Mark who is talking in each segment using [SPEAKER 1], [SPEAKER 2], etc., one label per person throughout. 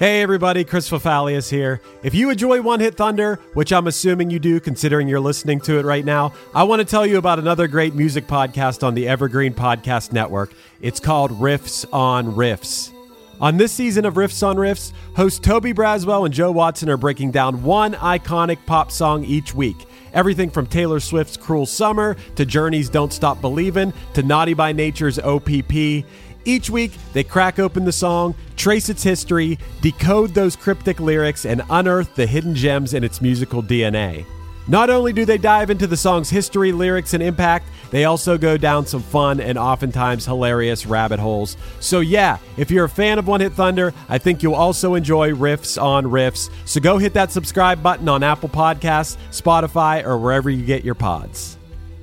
[SPEAKER 1] Hey everybody, Chris Fafalius here. If you enjoy One Hit Thunder, which I'm assuming you do considering you're listening to it right now, I want to tell you about another great music podcast on the Evergreen Podcast Network. It's called Riffs on Riffs. On this season of Riffs on Riffs, hosts Toby Braswell and Joe Watson are breaking down one iconic pop song each week. Everything from Taylor Swift's Cruel Summer to Journey's Don't Stop Believin' to Naughty by Nature's OPP. Each week, they crack open the song, trace its history, decode those cryptic lyrics, and unearth the hidden gems in its musical DNA. Not only do they dive into the song's history, lyrics, and impact, they also go down some fun and oftentimes hilarious rabbit holes. So yeah, if you're a fan of One Hit Thunder, I think you'll also enjoy Riffs on Riffs. So go hit that subscribe button on Apple Podcasts, Spotify, or wherever you get your pods.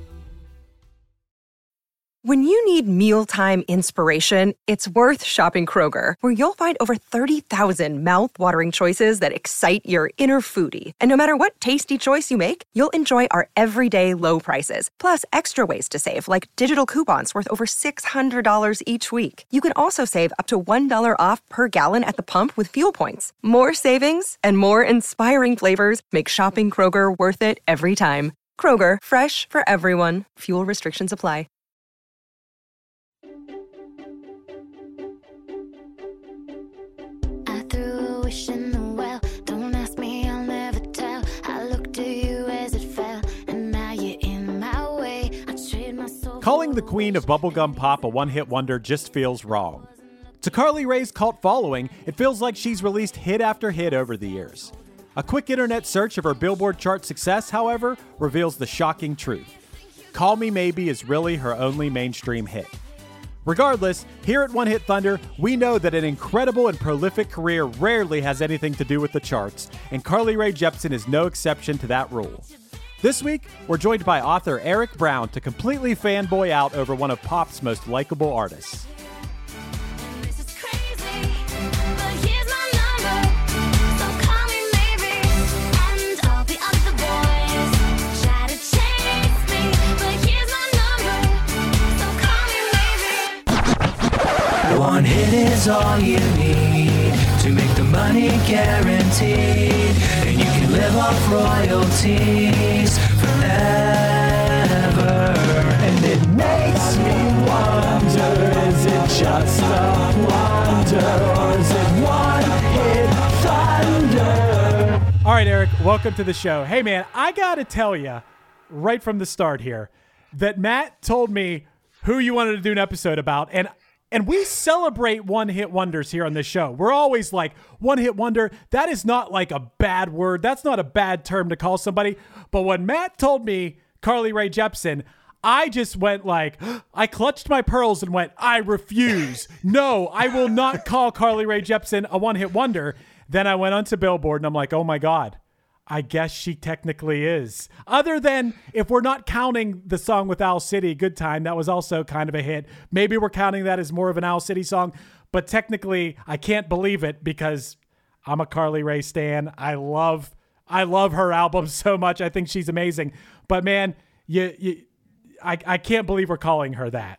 [SPEAKER 2] When you need mealtime inspiration, it's worth shopping Kroger, where you'll find over 30,000 mouth-watering choices that excite your inner foodie. And no matter what tasty choice you make, you'll enjoy our everyday low prices, plus extra ways to save, like digital coupons worth over $600 each week. You can also save up to $1 off per gallon at the pump with fuel points. More savings and more inspiring flavors make shopping Kroger worth it every time. Kroger, fresh for everyone. Fuel restrictions apply.
[SPEAKER 3] In the well, don't ask me, I'll never tell. I looked at you as it fell, and now you're in my way. I trade my soul.
[SPEAKER 1] Calling the queen of bubblegum pop a one-hit wonder just feels wrong. To Carly Rae's cult following, it feels like she's released hit after hit over the years. A quick internet search of her Billboard chart success, however, reveals the shocking truth. Call Me Maybe is really her only mainstream hit. Regardless, here at One Hit Thunder, we know that an incredible and prolific career rarely has anything to do with the charts, and Carly Rae Jepsen is no exception to that rule. This week, we're joined by author Eric Brown to completely fanboy out over one of pop's most likable artists.
[SPEAKER 3] This is crazy, but here's my number. So call me maybe, and all the other boys try to chase me, but here's my number. So call me maybe.
[SPEAKER 4] One hit is all you need to make the money guaranteed, and you can live off royalties forever. And it makes me wonder, is it just a wonder, or is it one hit thunder?
[SPEAKER 1] All right, Eric, welcome to the show. Hey, man, I got to tell you right from the start here that Matt told me who you wanted to do an episode about, and we celebrate one-hit wonders here on this show. We're always like, one-hit wonder, that is not like a bad word. That's not a bad term to call somebody. But when Matt told me Carly Rae Jepsen, I just went like, I clutched my pearls and went, I refuse. No, I will not call Carly Rae Jepsen a one-hit wonder. Then I went onto Billboard and I'm like, oh my God, I guess she technically is. Other than if we're not counting the song with Owl City, Good Time, that was also kind of a hit. Maybe we're counting that as more of an Owl City song, but technically I can't believe it because I'm a Carly Rae stan. I love her album so much. I think she's amazing. But man, I can't believe we're calling her that.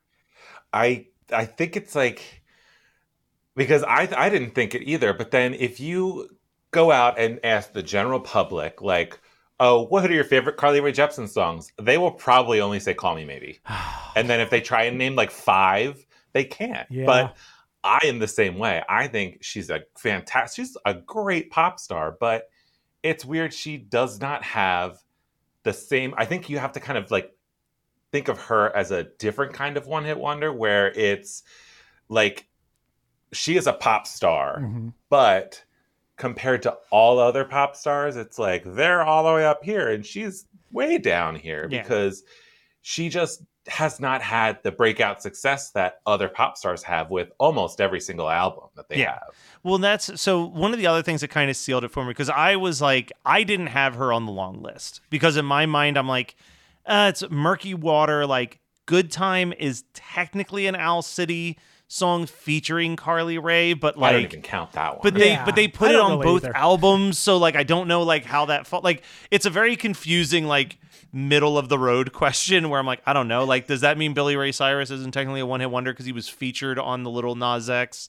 [SPEAKER 5] I think it's like, because I didn't think it either, but then if you go out and ask the general public, like, oh, what are your favorite Carly Rae Jepsen songs? They will probably only say Call Me Maybe. And then if they try and name like 5, they can't. Yeah. But I am the same way. I think she's she's a great pop star, but it's weird she does not have the same. I think you have to kind of like think of her as a different kind of one-hit wonder, where it's like she is a pop star, but compared to all other pop stars, it's like they're all the way up here and she's way down here because she just has not had the breakout success that other pop stars have with almost every single album that they have.
[SPEAKER 6] Well, that's so one of the other things that kind of sealed it for me, because I was like, I didn't have her on the long list because in my mind, I'm like, it's murky water. Like Good Time is technically an Owl City song featuring Carly Rae, but like
[SPEAKER 5] I don't even count that one.
[SPEAKER 6] But they put it on both albums, so like I don't know like how that felt. Like it's a very confusing like middle of the road question where I'm like, I don't know. Like, does that mean Billy Ray Cyrus isn't technically a one hit wonder because he was featured on the Little Nas X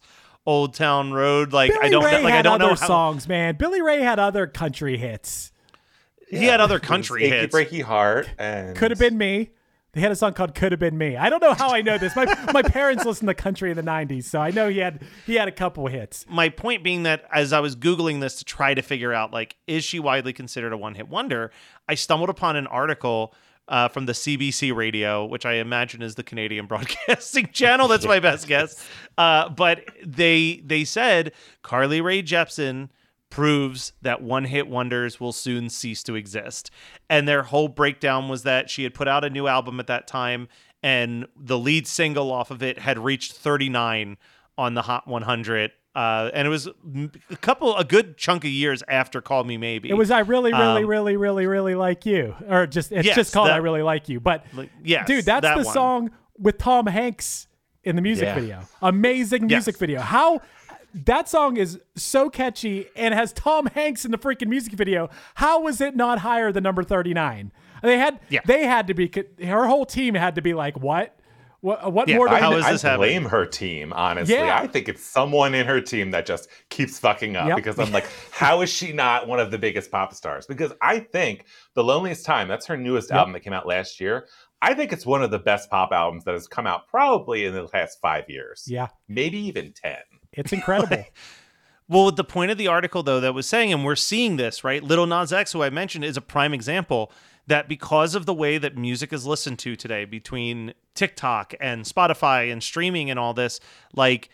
[SPEAKER 6] Old Town Road. Like
[SPEAKER 1] Billy
[SPEAKER 6] I don't
[SPEAKER 1] Ray
[SPEAKER 6] know, like I
[SPEAKER 1] had
[SPEAKER 6] don't know
[SPEAKER 1] other
[SPEAKER 6] how
[SPEAKER 1] songs, man. Billy Ray had other country hits.
[SPEAKER 6] he had other country
[SPEAKER 5] Achy
[SPEAKER 6] hits.
[SPEAKER 5] Breaky Heart and
[SPEAKER 1] Could have been me. They had a song called "Could Have Been Me." I don't know how I know this. My parents listened to country in the '90s, so I know he had a couple hits.
[SPEAKER 6] My point being that as I was Googling this to try to figure out, like, is she widely considered a one-hit wonder, I stumbled upon an article from the CBC Radio, which I imagine is the Canadian Broadcasting Channel. That's my best guess. But they said Carly Rae Jepsen proves that one-hit wonders will soon cease to exist. And their whole breakdown was that she had put out a new album at that time, and the lead single off of it had reached 39 on the Hot 100. And it was a good chunk of years after Call Me Maybe.
[SPEAKER 1] It was "I Really, Really, Really, Really, Really Like You," or it's
[SPEAKER 6] Yes,
[SPEAKER 1] just called
[SPEAKER 6] that-
[SPEAKER 1] "I Really Like You." But
[SPEAKER 6] yes,
[SPEAKER 1] dude, that's
[SPEAKER 6] that
[SPEAKER 1] the
[SPEAKER 6] one.
[SPEAKER 1] song with Tom Hanks in the music
[SPEAKER 5] Yeah.
[SPEAKER 1] video. Amazing music
[SPEAKER 6] Yes.
[SPEAKER 1] video. How that song is so catchy and has Tom Hanks in the freaking music video. How was it not higher than number 39? They had to be. Her whole team had to be like, what? What
[SPEAKER 6] Yeah,
[SPEAKER 1] more do
[SPEAKER 6] how
[SPEAKER 1] I
[SPEAKER 6] is
[SPEAKER 5] I
[SPEAKER 6] this happening?
[SPEAKER 5] blame her team, honestly.
[SPEAKER 1] Yeah.
[SPEAKER 5] I think it's someone in her team that just keeps fucking up
[SPEAKER 1] Yep.
[SPEAKER 5] because I'm like, how is she not one of the biggest pop stars? Because I think The Loneliest Time, that's her newest album that came out last year. I think it's one of the best pop albums that has come out probably in the past 5 years.
[SPEAKER 1] Yeah,
[SPEAKER 5] Maybe even 10.
[SPEAKER 1] it's incredible.
[SPEAKER 6] Well, the point of the article, though, that was saying, and we're seeing this, right? Lil Nas X, who I mentioned, is a prime example that because of the way that music is listened to today between TikTok and Spotify and streaming and all this, like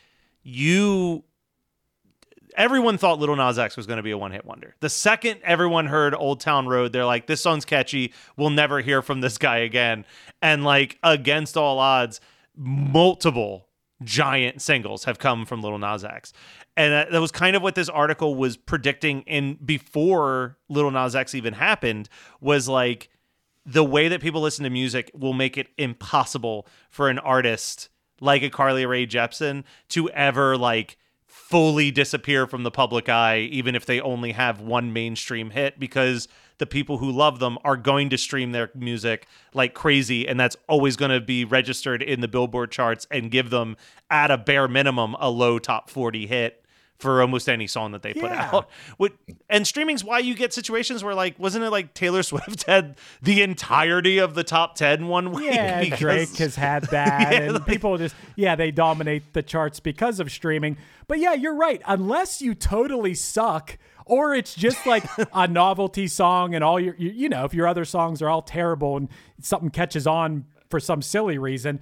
[SPEAKER 6] everyone thought Lil Nas X was going to be a one-hit wonder. The second everyone heard Old Town Road, they're like, this song's catchy. We'll never hear from this guy again. And like, against all odds, multiple giant singles have come from Lil Nas X. And that was kind of what this article was predicting before Lil Nas X even happened, was like the way that people listen to music will make it impossible for an artist like a Carly Rae Jepsen to ever like fully disappear from the public eye, even if they only have one mainstream hit, because the people who love them are going to stream their music like crazy, and that's always going to be registered in the Billboard charts and give them, at a bare minimum, a low top 40 hit for almost any song that they put
[SPEAKER 1] Yeah.
[SPEAKER 6] out. And streaming's why you get situations where, like, wasn't it like Taylor Swift had the entirety of the top 10 one week?
[SPEAKER 1] Yeah,
[SPEAKER 6] because-
[SPEAKER 1] Drake has had that,
[SPEAKER 6] Yeah,
[SPEAKER 1] and
[SPEAKER 6] like-
[SPEAKER 1] people just they dominate the charts because of streaming. But yeah, you're right. Unless you totally suck, or it's just like a novelty song, and all if your other songs are all terrible and something catches on for some silly reason,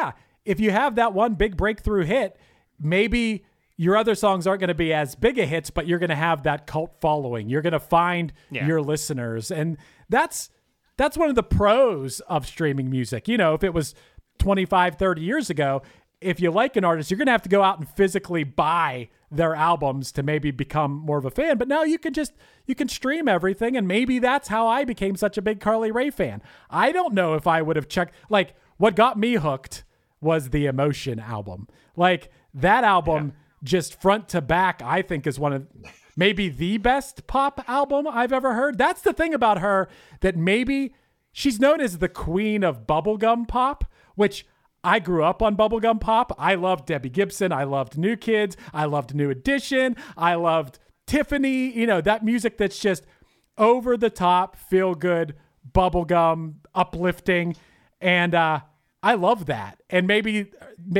[SPEAKER 1] if you have that one big breakthrough hit, maybe your other songs aren't going to be as big a hits, but you're going to have that cult following. You're going to find your listeners, and that's one of the pros of streaming music. If it was 25, 30 years ago, if you like an artist, you're going to have to go out and physically buy their albums to maybe become more of a fan. But now you can stream everything, and maybe that's how I became such a big Carly Rae fan. I don't know if I would have checked. Like, what got me hooked was the Emotion album. Like, that album, just front to back, I think is one of maybe the best pop album I've ever heard. That's the thing about her, that maybe she's known as the queen of bubblegum pop, which I grew up on bubblegum pop. I loved Debbie Gibson. I loved New Kids. I loved New Edition. I loved Tiffany. That music that's just over the top, feel good, bubblegum, uplifting. And I love that. And maybe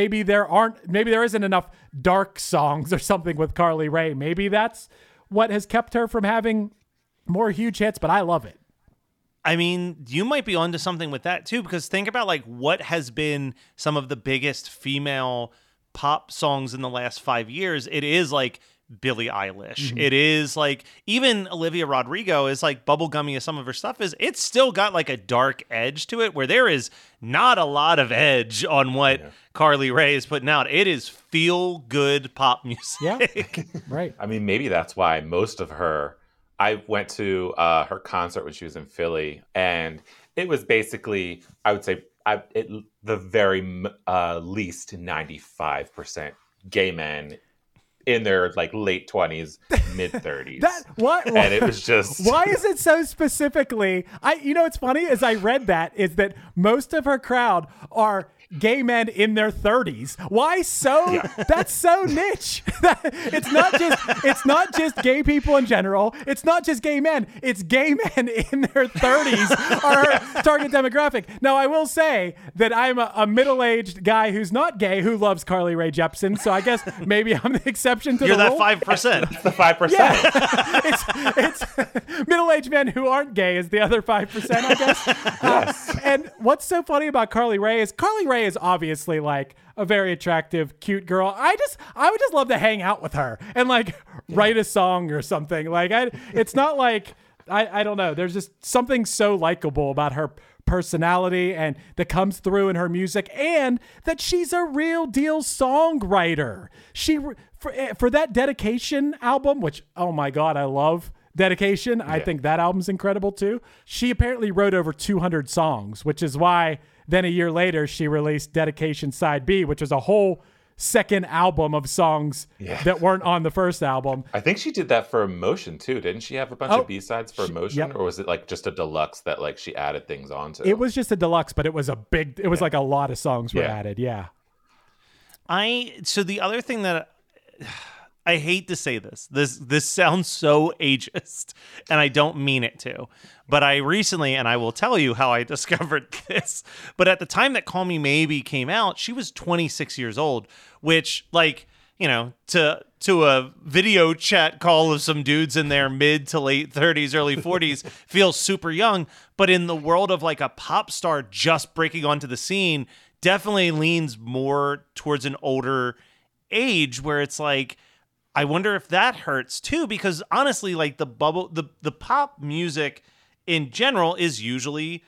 [SPEAKER 1] there isn't enough dark songs or something with Carly Rae. Maybe that's what has kept her from having more huge hits, but I love it.
[SPEAKER 6] I mean, you might be onto something with that too, because think about like what has been some of the biggest female pop songs in the last 5 years. It is like Billie Eilish. It is like even Olivia Rodrigo is like bubblegummy as some of her stuff is. It's still got like a dark edge to it where there is not a lot of edge on what Carly Rae is putting out. It is feel good pop music.
[SPEAKER 1] Yeah, right.
[SPEAKER 5] I mean, maybe that's why most of her. I went to her concert when she was in Philly, and it was basically, I would say, the very least 95% gay men in their like late 20s, mid 30s. And it was just
[SPEAKER 1] Why is it so specifically? What's funny is I read that is that most of her crowd are gay men in their 30s. Why so? That's so niche. It's not just gay people in general. It's not just gay men. It's gay men in their 30s are our target demographic. Now, I will say that I'm a middle-aged guy who's not gay who loves Carly Rae Jepsen. So I guess maybe I'm the exception to
[SPEAKER 6] You're
[SPEAKER 1] the
[SPEAKER 6] that
[SPEAKER 1] rule.
[SPEAKER 6] 5%.
[SPEAKER 5] It's the 5%.
[SPEAKER 1] Yeah. it's middle-aged men who aren't gay is the other 5%, I guess.
[SPEAKER 5] Yes.
[SPEAKER 1] And what's so funny about Carly Rae is obviously like a very attractive, cute girl. I would just love to hang out with her and like write a song or something. Like it's not like I don't know. There's just something so likable about her personality and that comes through in her music, and that she's a real deal songwriter. She for that Dedication album, which oh my God, I love Dedication. I think that album's incredible too. She apparently wrote over 200 songs, which is why then a year later she released Dedication Side B, which was a whole second album of songs that weren't on the first album.
[SPEAKER 5] I think she did that for Emotion too. Didn't she have a bunch of B-sides for Emotion? Or was it like just a deluxe that like she added things onto?
[SPEAKER 1] It was just a deluxe, but it was like a lot of songs were added. Yeah.
[SPEAKER 6] So the other thing that I hate to say this sounds so ageist, and I don't mean it to, but I recently, and I will tell you how I discovered this, but at the time that Call Me Maybe came out, she was 26 years old, which, like, you know, to a video chat call of some dudes in their mid to late 30s, early 40s feels super young, but in the world of like a pop star just breaking onto the scene, definitely leans more towards an older age where it's like, I wonder if that hurts too, because honestly, like the pop music in general is usually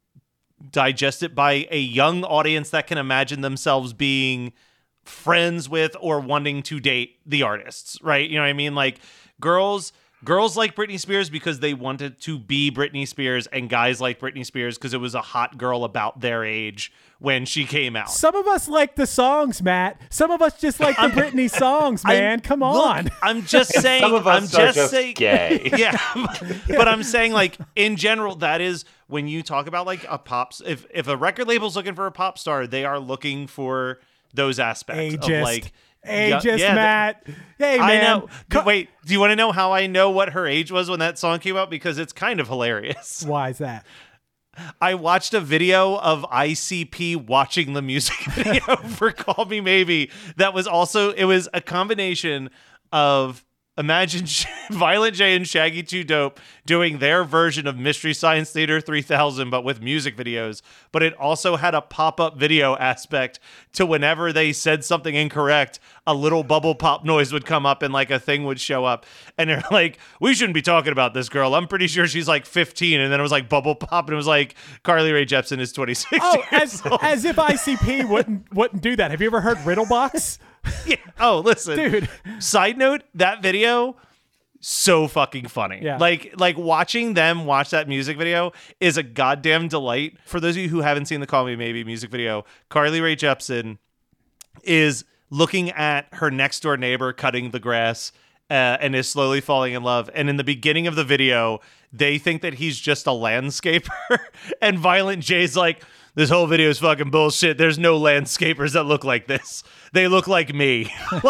[SPEAKER 6] digested by a young audience that can imagine themselves being friends with or wanting to date the artists, right? You know what I mean? Like girls like Britney Spears because they wanted to be Britney Spears, and guys like Britney Spears because it was a hot girl about their age when she came out.
[SPEAKER 1] Some of us like the songs, Matt. Some of us just like the Britney songs, man. Come on.
[SPEAKER 6] Look, I'm just saying.
[SPEAKER 5] Some of us are just gay.
[SPEAKER 6] Yeah, but I'm saying, like, in general, that is when you talk about like a pops. If a record label's looking for a pop star, they are looking for those aspects of like.
[SPEAKER 1] Ageist, Matt. Hey, man.
[SPEAKER 6] I know. Wait, do you want to know how I know what her age was when that song came out? Because it's kind of hilarious.
[SPEAKER 1] Why is that?
[SPEAKER 6] I watched a video of ICP watching the music video for Call Me Maybe. That was also, it was a combination of, imagine Violent J and Shaggy 2 Dope doing their version of Mystery Science Theater 3000, but with music videos. But it also had a pop-up video aspect to whenever they said something incorrect, a little bubble pop noise would come up and like a thing would show up. And they're like, we shouldn't be talking about this girl. I'm pretty sure she's like 15. And then it was like bubble pop. And it was like Carly Rae Jepsen is 26 years old.
[SPEAKER 1] As if ICP wouldn't do that. Have you ever heard Riddlebox?
[SPEAKER 6] Yeah. Oh, listen,
[SPEAKER 1] Dude.
[SPEAKER 6] Side note, that video, so fucking funny.
[SPEAKER 1] Yeah.
[SPEAKER 6] Like watching them watch that music video is a goddamn delight. For those of you who haven't seen the Call Me Maybe music video, Carly Rae Jepsen is looking at her next door neighbor cutting the grass and is slowly falling in love. And in the beginning of the video, they think that he's just a landscaper. And Violent J's like, this whole video is fucking bullshit. There's no landscapers that look like this. They look like me.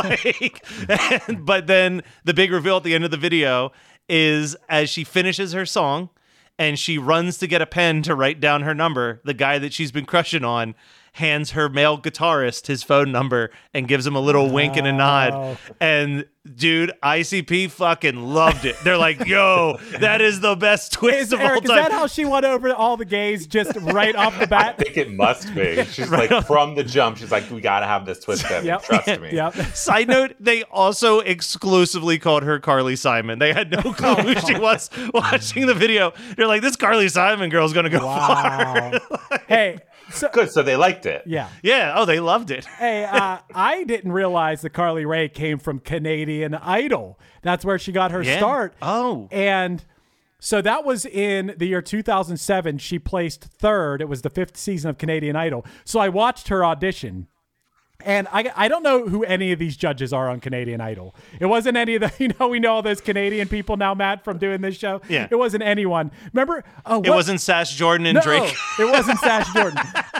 [SPEAKER 6] But then the big reveal at the end of the video is as she finishes her song and she runs to get a pen to write down her number, the guy that she's been crushing on hands her male guitarist his phone number and gives him a little wink and a nod. And dude, ICP fucking loved it. They're like, yo, that is the best twist of all
[SPEAKER 1] Eric,
[SPEAKER 6] time.
[SPEAKER 1] is that how she won over all the gays just right off the
[SPEAKER 5] I
[SPEAKER 1] bat?
[SPEAKER 5] think it must be. She's like, from the jump, she's like, we gotta have this twist in.
[SPEAKER 1] Yep.
[SPEAKER 5] Trust me.
[SPEAKER 1] Yep.
[SPEAKER 6] Side note, they also exclusively called her Carly Simon. They had no clue who she was watching the video. They're like, this Carly Simon girl's gonna go far.
[SPEAKER 1] Wow. Hey, so
[SPEAKER 5] Good, so they liked it.
[SPEAKER 1] yeah.
[SPEAKER 6] Yeah, oh, they loved it.
[SPEAKER 1] Hey, I didn't realize that Carly Rae came from Canadian Idol. That's where she got her start.
[SPEAKER 6] Oh.
[SPEAKER 1] And so that was in the year 2007. She placed third. It was the 5th season of Canadian Idol. So I watched her audition. And I don't know who any of these judges are on Canadian Idol. It wasn't any of the, we know all those Canadian people now, Matt, from doing this show.
[SPEAKER 6] Yeah.
[SPEAKER 1] It wasn't anyone. Remember?
[SPEAKER 6] It wasn't Sash Jordan and
[SPEAKER 1] No,
[SPEAKER 6] Drake.
[SPEAKER 1] it wasn't Sash Jordan.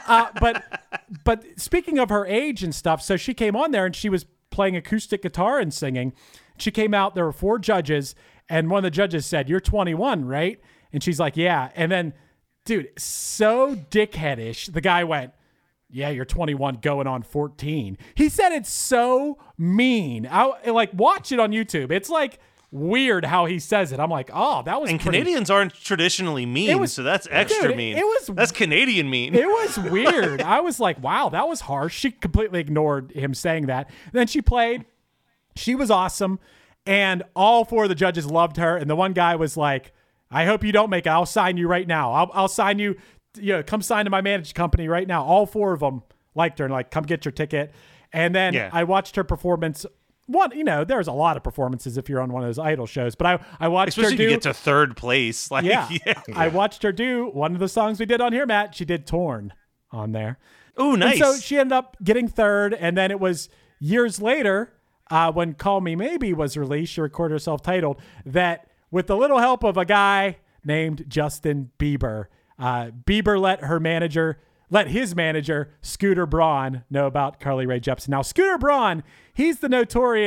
[SPEAKER 1] But speaking of her age and stuff, so she came on there and she was playing acoustic guitar and singing. She came out, there were 4 judges, and one of the judges said, "You're 21, right?" And she's like, "Yeah." And then, dude, so dickheadish, the guy went, "Yeah, you're 21 going on 14. He said it's so mean. Watch it on YouTube. It's like weird how he says it. I'm like, oh, that was
[SPEAKER 6] And
[SPEAKER 1] pretty-
[SPEAKER 6] Canadians aren't traditionally mean, so that's extra
[SPEAKER 1] dude,
[SPEAKER 6] mean.
[SPEAKER 1] it was-
[SPEAKER 6] That's Canadian mean.
[SPEAKER 1] It was weird. I was like, wow, that was harsh. She completely ignored him saying that. Then she played. She was awesome. And all 4 of the judges loved her. And the one guy was like, "I hope you don't make it. I'll sign you right now. I'll sign you. Come sign to my managed company right now." All 4 of them liked her and like, "Come get your ticket." And then I watched her performance. There's a lot of performances if you're on one of those idol shows, but I watched
[SPEAKER 6] Especially
[SPEAKER 1] her
[SPEAKER 6] if
[SPEAKER 1] do.
[SPEAKER 6] you get to 3rd place. Like,
[SPEAKER 1] yeah. I watched her do one of the songs we did on here, Matt. She did "Torn" on there.
[SPEAKER 6] Ooh, nice.
[SPEAKER 1] And so she ended up getting 3rd, and then it was years later when "Call Me Maybe" was released. She recorded herself titled that with the little help of a guy named Justin Bieber. Bieber let his manager, Scooter Braun, know about Carly Rae Jepsen. Now, Scooter Braun, he's the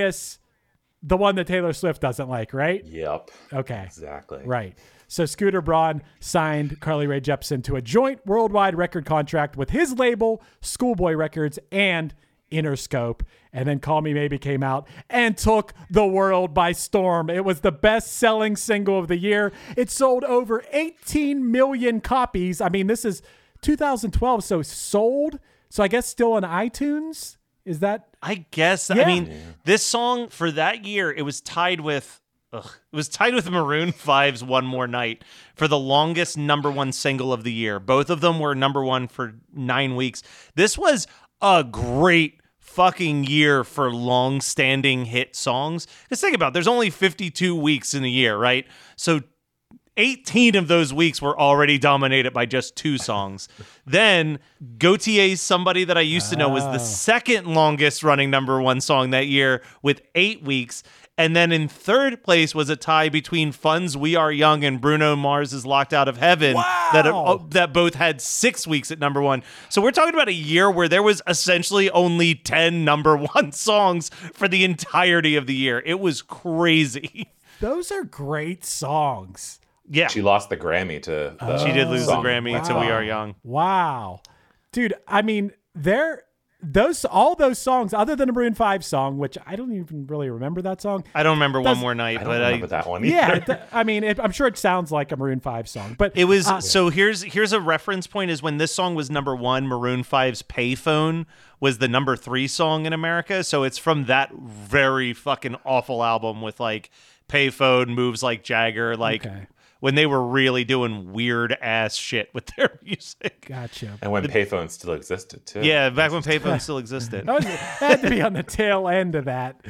[SPEAKER 1] one that Taylor Swift doesn't like, right?
[SPEAKER 5] Yep.
[SPEAKER 1] Okay.
[SPEAKER 5] Exactly.
[SPEAKER 1] Right. So Scooter Braun signed Carly Rae Jepsen to a joint worldwide record contract with his label, Schoolboy Records, and Interscope. And then "Call Me Maybe" came out and took the world by storm. It was the best-selling single of the year. It sold over 18 million copies. I mean, this is 2012, so sold. So I guess still on iTunes. Is that?
[SPEAKER 6] I guess.
[SPEAKER 1] Yeah.
[SPEAKER 6] I mean, this song for that year, it was tied with Maroon 5's "One More Night" for the longest #1 single of the year. Both of them were #1 for 9 weeks. This was a great fucking year for long-standing hit songs. Because think about it, there's only 52 weeks in a year, right? So 18 of those weeks were already dominated by just 2 songs. Then Gautier's "Somebody That I Used to Know" was the second longest running #1 song that year with 8 weeks. And then in 3rd place was a tie between Fun's "We Are Young" and Bruno Mars's "Locked Out of Heaven" that both had 6 weeks at #1. So we're talking about a year where there was essentially only 10 #1 songs for the entirety of the year. It was crazy.
[SPEAKER 1] Those are great songs.
[SPEAKER 6] Yeah.
[SPEAKER 5] She lost the Grammy to the
[SPEAKER 6] She did lose
[SPEAKER 5] song.
[SPEAKER 6] the Grammy to "We Are Young."
[SPEAKER 1] Wow. Dude, I mean, all those songs, other than a Maroon 5 song, which I don't even really remember that song.
[SPEAKER 6] I don't remember "One More Night,"
[SPEAKER 5] I
[SPEAKER 6] but
[SPEAKER 5] don't remember that one either.
[SPEAKER 1] Yeah, I'm sure it sounds like a Maroon 5 song, but
[SPEAKER 6] it was. So here's a reference point: is when this song was #1, Maroon 5's "Payphone" was the #3 song in America. So it's from that very fucking awful album with like "Payphone," "Moves Like Jagger," like.
[SPEAKER 1] Okay.
[SPEAKER 6] When they were really doing weird ass shit with their music.
[SPEAKER 1] Gotcha.
[SPEAKER 5] And when payphones still existed too.
[SPEAKER 6] Yeah, back when payphone still existed.
[SPEAKER 1] That had to be on the tail end of that.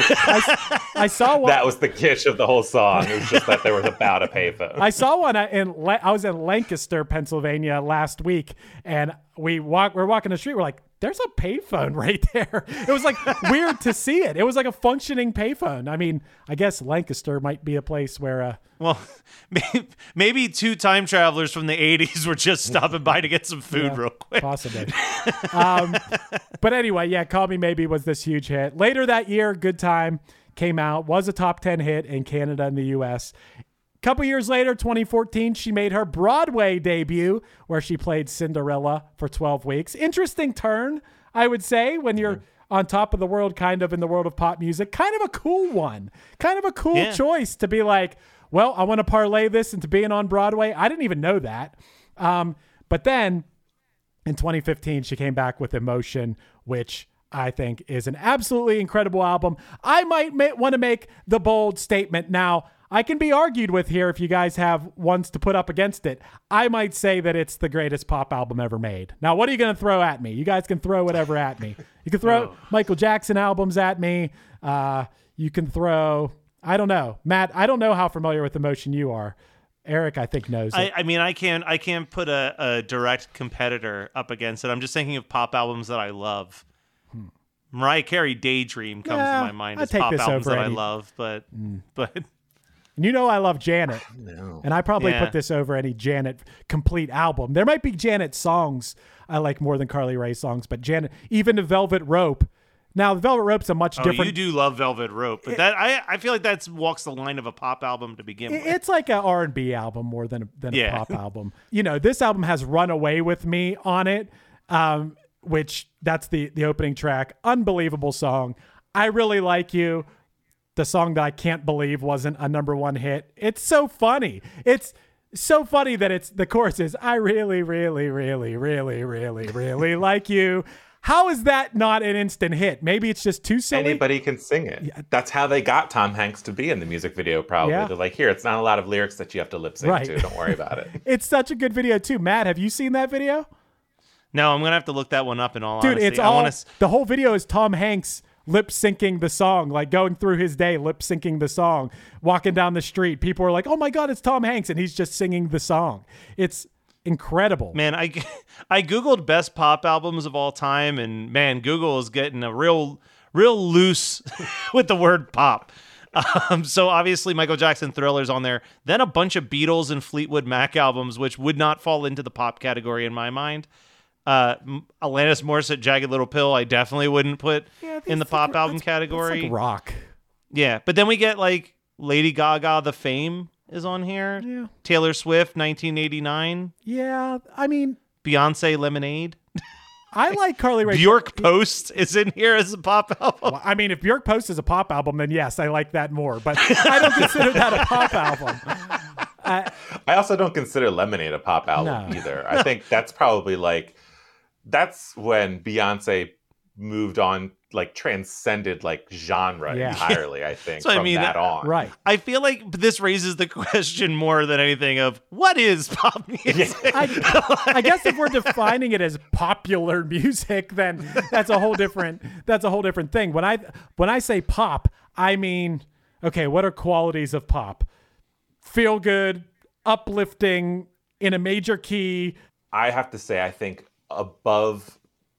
[SPEAKER 1] I saw one.
[SPEAKER 5] That was the kitsch of the whole song. It was just that there was about a payphone.
[SPEAKER 1] I saw one I was in Lancaster, Pennsylvania last week, and we're walking the street. We're like, there's a payphone right there. It was like weird to see it. It was like a functioning payphone. I mean, I guess Lancaster might be a place where.
[SPEAKER 6] Well, maybe 2 time travelers from the 80s were just stopping by to get some food real quick.
[SPEAKER 1] Possibly. But anyway, yeah, "Call Me Maybe" was this huge hit. Later that year, "Good Time" came out, was a top 10 hit in Canada and the U.S. Couple years later, 2014, she made her Broadway debut where she played Cinderella for 12 weeks. Interesting turn, I would say, when you're on top of the world, kind of in the world of pop music. Kind of a cool one. Kind of a cool choice to be like, well, I want to parlay this into being on Broadway. I didn't even know that. But then in 2015, she came back with "Emotion," which I think is an absolutely incredible album. I might want to make the bold statement now. I can be argued with here if you guys have ones to put up against it. I might say that it's the greatest pop album ever made. Now, what are you going to throw at me? You guys can throw whatever at me. You can throw Michael Jackson albums at me. You can throw, I don't know. Matt, I don't know how familiar with "Emotion" you are. Eric, I think, knows it.
[SPEAKER 6] I mean, I can't put a direct competitor up against it. I'm just thinking of pop albums that I love. Mariah Carey Daydream comes
[SPEAKER 1] Yeah,
[SPEAKER 6] to my mind
[SPEAKER 1] I'd
[SPEAKER 6] as
[SPEAKER 1] take
[SPEAKER 6] pop
[SPEAKER 1] this
[SPEAKER 6] albums
[SPEAKER 1] over
[SPEAKER 6] that
[SPEAKER 1] any-
[SPEAKER 6] I love, but
[SPEAKER 1] And you know I love Janet.
[SPEAKER 5] No.
[SPEAKER 1] And I probably
[SPEAKER 6] Yeah.
[SPEAKER 1] put this over any Janet complete album. There might be Janet songs I like more than Carly Rae songs, but Janet, even the Velvet Rope. Now, the Velvet Rope's a much different.
[SPEAKER 6] you do love Velvet Rope, but I feel like that's walks the line of a pop album to begin with.
[SPEAKER 1] It's like an R&B album more than a
[SPEAKER 6] Yeah.
[SPEAKER 1] pop album. You know, this album has Run Away With Me on it, which that's the opening track. Unbelievable song. I Really Like You, the song that I can't believe wasn't a number one hit. It's so funny. It's so funny that the chorus is, I really, really, really, really, really, really like you. How is that not an instant hit? Maybe it's just too silly.
[SPEAKER 5] Anybody can sing it. That's how they got Tom Hanks to be in the music video, probably.
[SPEAKER 1] Yeah.
[SPEAKER 5] They're like, here, it's not a lot of lyrics that you have to lip sync
[SPEAKER 1] Right.
[SPEAKER 5] to. Don't worry about it.
[SPEAKER 1] It's such a good video too. Matt, have you seen that video?
[SPEAKER 6] No, I'm gonna have to look that one up in all
[SPEAKER 1] Dude,
[SPEAKER 6] honesty.
[SPEAKER 1] it's
[SPEAKER 6] I
[SPEAKER 1] all
[SPEAKER 6] wanna
[SPEAKER 1] the whole video is Tom Hanks lip syncing the song, like going through his day, lip syncing the song, walking down the street. People are like, "Oh my God, it's Tom Hanks," and he's just singing the song. It's incredible.
[SPEAKER 6] Man, I googled best pop albums of all time, and man, Google is getting a real loose with the word pop. So obviously Michael Jackson Thriller's on there. Then a bunch of Beatles and Fleetwood Mac albums, which would not fall into the pop category in my mind. Alanis Morissette, Jagged Little Pill, I definitely wouldn't put in the pop album category.
[SPEAKER 1] It's like rock.
[SPEAKER 6] Yeah, but then we get like Lady Gaga, The Fame is on here.
[SPEAKER 1] Yeah.
[SPEAKER 6] Taylor Swift, 1989.
[SPEAKER 1] Yeah, I mean,
[SPEAKER 6] Beyonce, Lemonade.
[SPEAKER 1] I like Carly Rae.
[SPEAKER 6] Bjork Post is in here as a pop album.
[SPEAKER 1] Well, I mean, if Bjork Post is a pop album, then yes, I like that more. But I don't consider that a pop album.
[SPEAKER 5] I also don't consider Lemonade a pop album
[SPEAKER 1] No.
[SPEAKER 5] either. I think that's probably like, that's when Beyonce moved on, like transcended like genre
[SPEAKER 1] Yeah.
[SPEAKER 5] entirely, I think,
[SPEAKER 6] So, I
[SPEAKER 5] from
[SPEAKER 6] mean,
[SPEAKER 5] that on.
[SPEAKER 1] Right.
[SPEAKER 6] I feel like this raises the question more than anything of what is pop music?
[SPEAKER 1] I guess if we're defining it as popular music, then that's a whole different thing. When I say pop, I mean, okay, what are qualities of pop? Feel good, uplifting, in a major key.
[SPEAKER 5] I have to say, I think above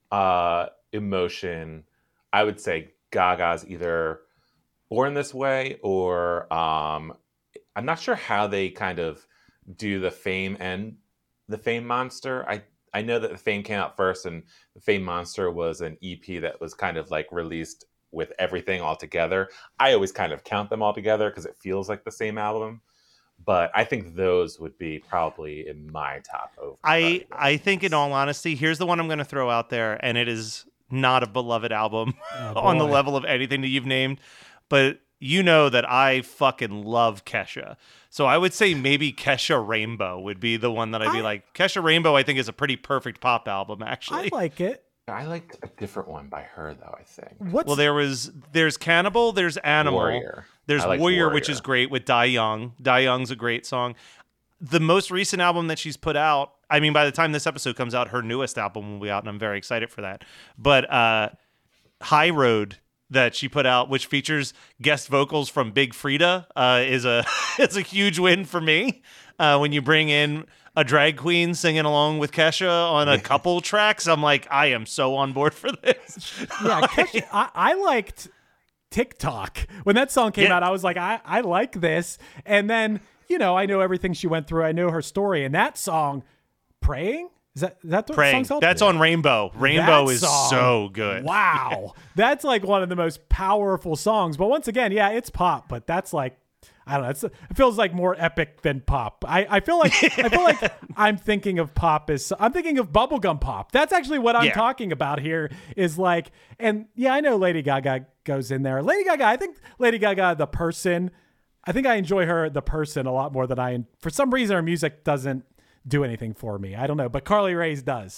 [SPEAKER 5] emotion, I would say Gaga's either Born This Way or I'm not sure how they kind of do the Fame and the Fame Monster. I know that the Fame came out first, and the Fame Monster was an EP that was kind of like released with everything all together. I always kind of count them all together because it feels like the same album. But I think those would be probably in my top over.
[SPEAKER 6] I think, in all honesty, here's the one I'm going to throw out there, and it is not a beloved album on the
[SPEAKER 1] boy.
[SPEAKER 6] level of anything that you've named, but you know that I fucking love Kesha. So I would say maybe Kesha Rainbow would be the one that I'd be like, Kesha Rainbow I think is a pretty perfect pop album, actually.
[SPEAKER 1] I like it.
[SPEAKER 5] I liked a different one by her, though, I think.
[SPEAKER 1] What's
[SPEAKER 6] Well, there's Cannibal, there's Animal,
[SPEAKER 5] Warrior.
[SPEAKER 6] there's
[SPEAKER 5] I liked
[SPEAKER 6] Warrior, which
[SPEAKER 5] Warrior.
[SPEAKER 6] is great with Die Young. Die Young's a great song. The most recent album that she's put out, I mean, by the time this episode comes out, her newest album will be out, and I'm very excited for that. But High Road that she put out, which features guest vocals from Big Frida, is it's a huge win for me. When you bring in a drag queen singing along with Kesha on a couple tracks, I'm like, I am so on board for this.
[SPEAKER 1] yeah, Kesha, I liked TikTok. When that song came
[SPEAKER 6] Yeah.
[SPEAKER 1] out, I was like, I like this. And then, you know, I know everything she went through. I know her story. And that song, Praying? Is that what the
[SPEAKER 6] Praying.
[SPEAKER 1] song's called?
[SPEAKER 6] That's on Rainbow. Rainbow
[SPEAKER 1] That
[SPEAKER 6] is
[SPEAKER 1] song,
[SPEAKER 6] so good.
[SPEAKER 1] Wow. That's like one of the most powerful songs. But once again, yeah, it's pop, but that's like, I don't know. It feels like more epic than pop. I feel like I'm thinking of pop as I'm thinking of bubblegum pop. That's actually what I'm
[SPEAKER 6] Yeah.
[SPEAKER 1] talking about here is like, and yeah, I know Lady Gaga goes in there. Lady Gaga, I think Lady Gaga, the person, I think I enjoy her, the person, a lot more than for some reason, her music doesn't do anything for me. I don't know, but Carly Rae's does.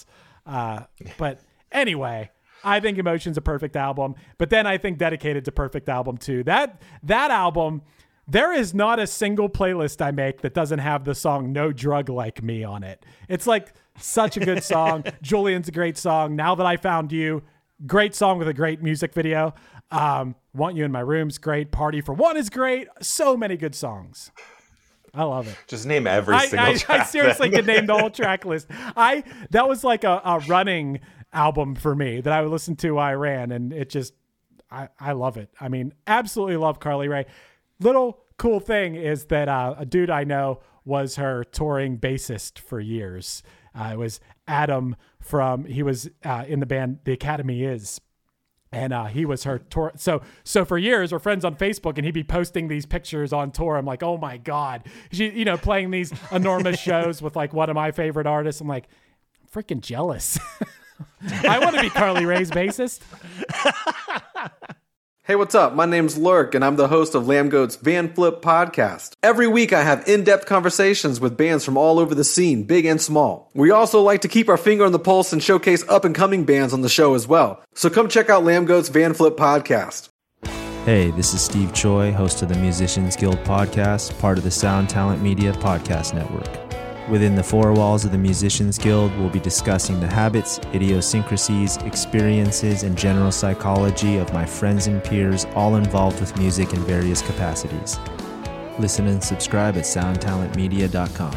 [SPEAKER 1] But anyway, I think Emotion's a perfect album, but then I think Dedicated's a perfect album too. That album, there is not a single playlist I make that doesn't have the song No Drug Like Me on it. It's like such a good song. Julian's a great song. Now That I Found You, great song with a great music video. Want You in My Room's great. Party for One is great. So many good songs. I love it.
[SPEAKER 5] Just name every single
[SPEAKER 1] I
[SPEAKER 5] track.
[SPEAKER 1] seriously
[SPEAKER 5] then.
[SPEAKER 1] could name the whole track list. That was like a running album for me that I would listen to while I ran, and it just I love it. I mean, absolutely love Carly Rae. Little cool thing is that a dude I know was her touring bassist for years. It was Adam he was in the band The Academy Is. And he was her tour. So for years, we're friends on Facebook, and he'd be posting these pictures on tour. I'm like, oh my God, she, playing these enormous shows with like one of my favorite artists. I'm like, I'm freaking jealous. I want to be Carly Rae's bassist.
[SPEAKER 7] Hey, what's up? My name's Lurk, and I'm the host of Lambgoat's Van Flip podcast. Every week, I have in-depth conversations with bands from all over the scene, big and small. We also like to keep our finger on the pulse and showcase up-and-coming bands on the show as well. So come check out Lambgoat's Van Flip podcast.
[SPEAKER 8] Hey, this is Steve Choi, host of the Musicians Guild podcast, part of the Sound Talent Media podcast network. Within the four walls of the Musicians Guild, we'll be discussing the habits, idiosyncrasies, experiences, and general psychology of my friends and peers, all involved with music in various capacities. Listen and subscribe at soundtalentmedia.com.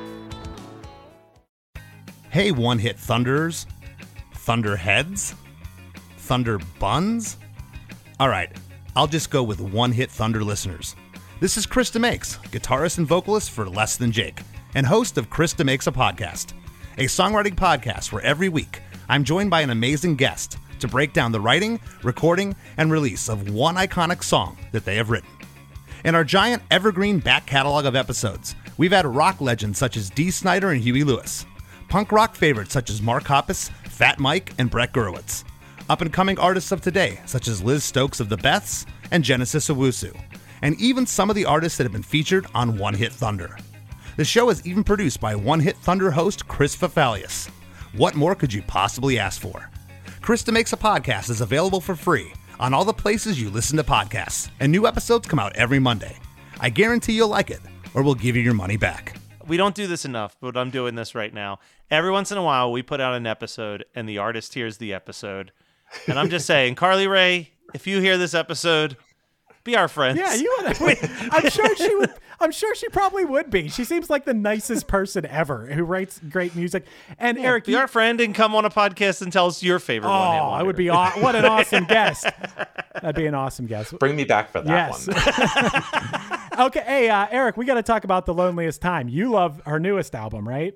[SPEAKER 9] Hey, one-hit thunderers, thunderheads, thunder buns. All right, I'll just go with one-hit thunder listeners. This is Krista Makes, guitarist and vocalist for Less Than Jake, and host of Krista Makes a Podcast, a songwriting podcast where every week I'm joined by an amazing guest to break down the writing, recording, and release of one iconic song that they have written. In our giant evergreen back catalog of episodes, we've had rock legends such as Dee Snider and Huey Lewis, punk rock favorites such as Mark Hoppus, Fat Mike, and Brett Gurewitz, up-and-coming artists of today such as Liz Stokes of the Beths and Genesis Owusu, and even some of the artists that have been featured on One Hit Thunder. The show is even produced by One Hit Thunder host Chris Fafalius. What more could you possibly ask for? Krista Makes a Podcast is available for free on all the places you listen to podcasts, and new episodes come out every Monday. I guarantee you'll like it, or we'll give you your money back.
[SPEAKER 6] We don't do this enough, but I'm doing this right now. Every once in a while, we put out an episode, and the artist hears the episode. And I'm just saying, Carly Rae, if you hear this episode, be our friends.
[SPEAKER 1] Yeah, you want to. I'm sure she would. I'm sure she probably would be. She seems like the nicest person ever who writes great music. And Eric,
[SPEAKER 6] be our friend and come on a podcast and tell us your favorite one.
[SPEAKER 1] Oh, I would be. What an awesome guest. That'd be an awesome guest.
[SPEAKER 5] Bring me back for that one.
[SPEAKER 1] Okay, hey, Eric, we got to talk about The Loneliest Time. You love her newest album, right?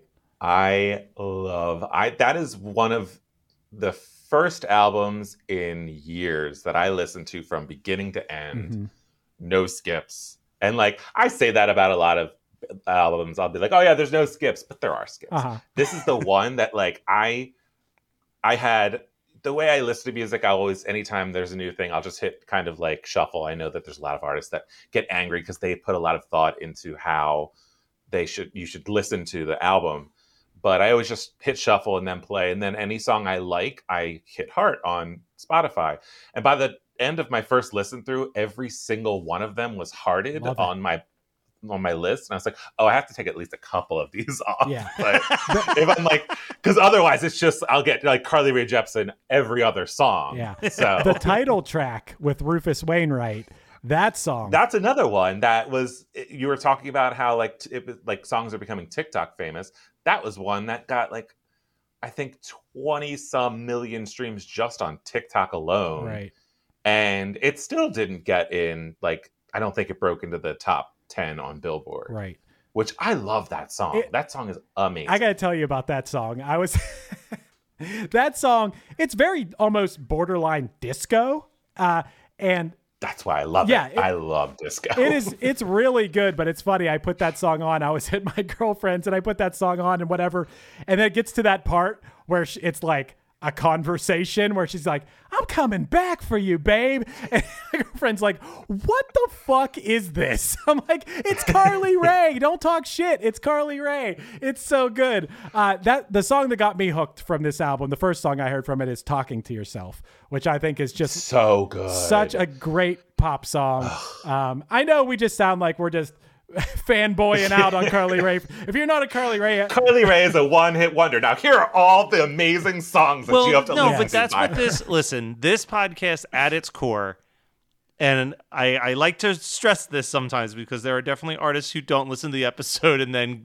[SPEAKER 5] That is one of the first albums in years that I listened to from beginning to end. Mm-hmm. No skips. And like, I say that about a lot of albums. I'll be like, oh yeah, there's no skips, but there are skips. Uh-huh. This is the one that like, I had, the way I listen to music, I always, anytime there's a new thing, I'll just hit kind of like shuffle. I know that there's a lot of artists that get angry because they put a lot of thought into how you should listen to the album. But I always just hit shuffle and then play. And then any song I like, I hit heart on Spotify. And by the end of my first listen through, every single one of them was hearted on my list. And I was like, oh, I have to take at least a couple of these off.
[SPEAKER 1] Yeah.
[SPEAKER 5] But if I'm like, because otherwise it's just, I'll get like Carly Rae Jepsen every other song.
[SPEAKER 1] Yeah.
[SPEAKER 5] So
[SPEAKER 1] the title track with Rufus Wainwright, that song.
[SPEAKER 5] That's another one that was, you were talking about how like songs are becoming TikTok famous. That was one that got like, I think 20 some million streams just on TikTok alone.
[SPEAKER 1] Right.
[SPEAKER 5] And it still didn't get in, like, I don't think it broke into the top 10 on Billboard.
[SPEAKER 1] Right.
[SPEAKER 5] Which I love that song. That song is amazing.
[SPEAKER 1] I got to tell you about that song. That song, it's very almost borderline disco. And
[SPEAKER 5] that's why I love it. I love disco.
[SPEAKER 1] It's really good, but it's funny. I put that song on. I was at my girlfriend's and I put that song on and whatever. And then it gets to that part where it's like a conversation where she's like, I'm coming back for you, babe. And my girlfriend's like, what the fuck is this? I'm like, it's Carly Rae. Don't talk shit. It's Carly Rae. It's so good. The song that got me hooked from this album, the first song I heard from it is Talking to Yourself, which I think is just
[SPEAKER 5] so good.
[SPEAKER 1] Such a great pop song. I know we just sound like we're just fanboying out on Carly Rae. If you're not a Carly Rae
[SPEAKER 5] is a one-hit wonder. Now here are all the amazing songs that you have to listen to.
[SPEAKER 6] But that's what this podcast at its core, and I like to stress this sometimes because there are definitely artists who don't listen to the episode and then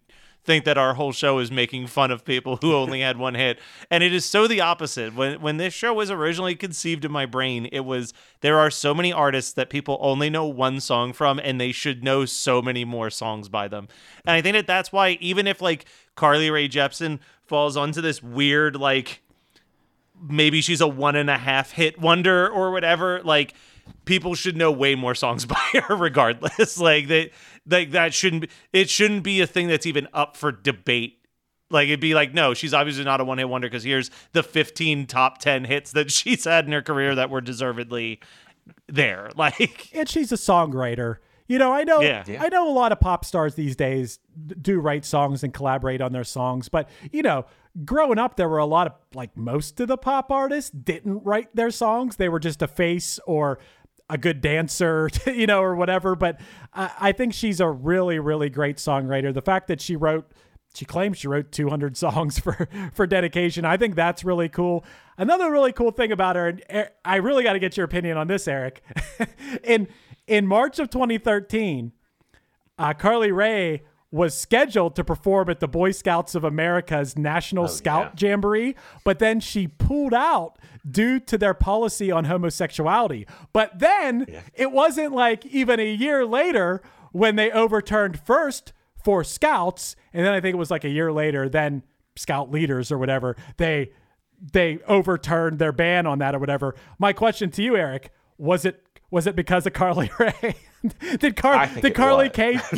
[SPEAKER 6] think that our whole show is making fun of people who only had one hit. And it is so the opposite. When this show was originally conceived in my brain, it was there are so many artists that people only know one song from, and they should know so many more songs by them. And I think that that's why even if like Carly Rae Jepsen falls onto this weird, like maybe she's a 1.5 hit wonder or whatever, like people should know way more songs by her regardless. That shouldn't be a thing that's even up for debate. Like it'd be like, no, she's obviously not a one-hit wonder because here's the 15 top 10 hits that she's had in her career that were deservedly there. Like,
[SPEAKER 1] and she's a songwriter. You know, I know a lot of pop stars these days do write songs and collaborate on their songs, but you know, growing up, there were a lot of, like, most of the pop artists didn't write their songs. They were just a face or a good dancer, you know, or whatever. But I think she's a really, really great songwriter. The fact that she claims she wrote 200 songs for dedication, I think that's really cool. Another really cool thing about her, and I really got to get your opinion on this, Eric. In March of 2013, Carly Rae was scheduled to perform at the Boy Scouts of America's National Scout Jamboree, but then she pulled out due to their policy on homosexuality. But then it wasn't like even a year later when they overturned first for Scouts, and then I think it was like a year later, then Scout leaders or whatever, they overturned their ban on that or whatever. My question to you, Eric, was it because of Carly Rae? Did Carly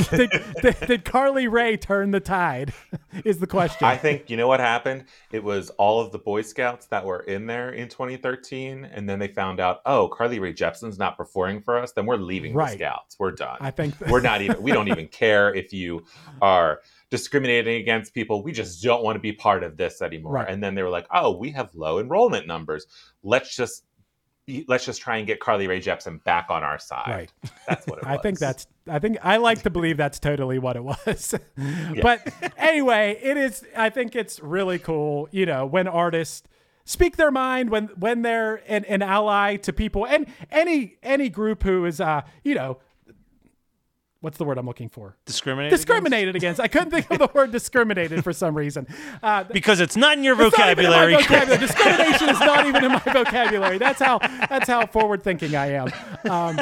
[SPEAKER 1] Rae turn the tide? Is the question.
[SPEAKER 5] I think, you know what happened? It was all of the Boy Scouts that were in there in 2013, and then they found out, oh, Carly Rae Jepsen's not performing for us, then we're leaving the Scouts. We're done. I think we don't even care if you are discriminating against people. We just don't want to be part of this anymore. Right. And then they were like, oh, we have low enrollment numbers. Let's just try and get Carly Rae Jepsen back on our side. Right. That's what it was. I like to believe that's totally what it was. But anyway, I think it's really cool, you know, when artists speak their mind, when they're an ally to people, and any group who is, you know, what's the word I'm looking for? Discriminated against. I couldn't think of the word discriminated for some reason.
[SPEAKER 6] Because it's not in your vocabulary.
[SPEAKER 1] Discrimination is not even in my vocabulary. That's how forward thinking I am.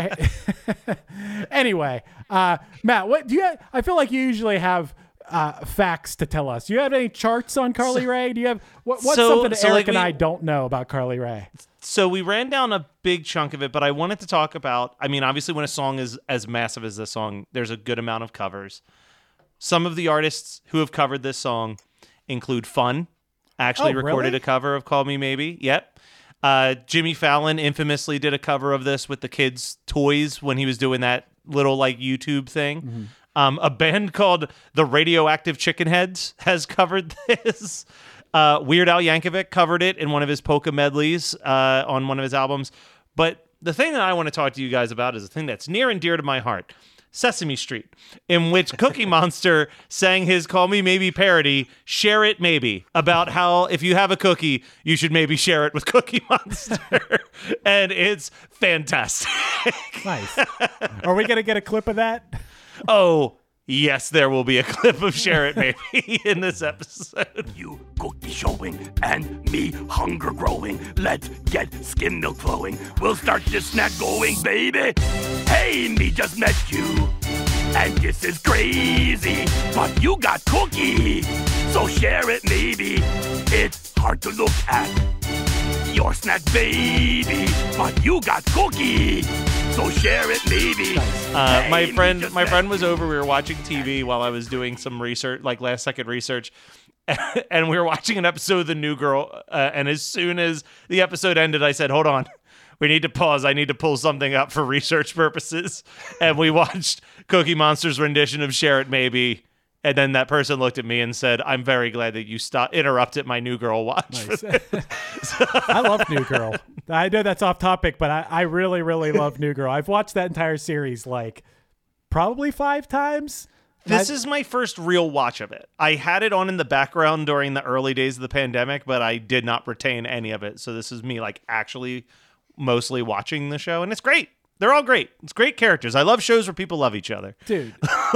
[SPEAKER 1] Anyway, Matt, what do you? I feel like you usually have facts to tell us. Do you have any charts on Carly Rae? Do you have what's something that Eric and I don't know about Carly Rae?
[SPEAKER 6] So we ran down a big chunk of it, but I wanted to talk about, I mean, obviously when a song is as massive as this song, there's a good amount of covers. Some of the artists who have covered this song include Fun, actually recorded a cover of Call Me Maybe. Yep. Jimmy Fallon infamously did a cover of this with the kids' toys when he was doing that little like YouTube thing. Mm-hmm. A band called the Radioactive Chickenheads has covered this. Weird Al Yankovic covered it in one of his polka medleys on one of his albums. But the thing that I want to talk to you guys about is a thing that's near and dear to my heart. Sesame Street, in which Cookie Monster sang his Call Me Maybe parody, Share It Maybe, about how if you have a cookie, you should maybe share it with Cookie Monster. And it's fantastic.
[SPEAKER 1] Nice. Are we going to get a clip of that?
[SPEAKER 6] Oh, yes, there will be a clip of Share It Maybe in this episode.
[SPEAKER 10] You cookie showing and me hunger growing. Let's get skim milk flowing. We'll start this snack going, baby. Hey, me just met you, and this is crazy, but you got cookie, so share it maybe. It's hard to look at your snack, baby, but you got cookie, so share it maybe.
[SPEAKER 6] My friend was over. We were watching TV while I was doing some research, like last second research, and we were watching an episode of The New Girl. And as soon as the episode ended, I said, "Hold on, we need to pause. I need to pull something up for research purposes." And we watched Cookie Monster's rendition of "Share It Maybe." And then that person looked at me and said, "I'm very glad that you interrupted my New Girl watch."
[SPEAKER 1] Nice. I love New Girl. I know that's off topic, but I really, really love New Girl. I've watched that entire series like probably 5 times.
[SPEAKER 6] This is my first real watch of it. I had it on in the background during the early days of the pandemic, but I did not retain any of it. So this is me like actually mostly watching the show, and it's great. They're all great. It's great characters. I love shows where people love each other.
[SPEAKER 1] Dude,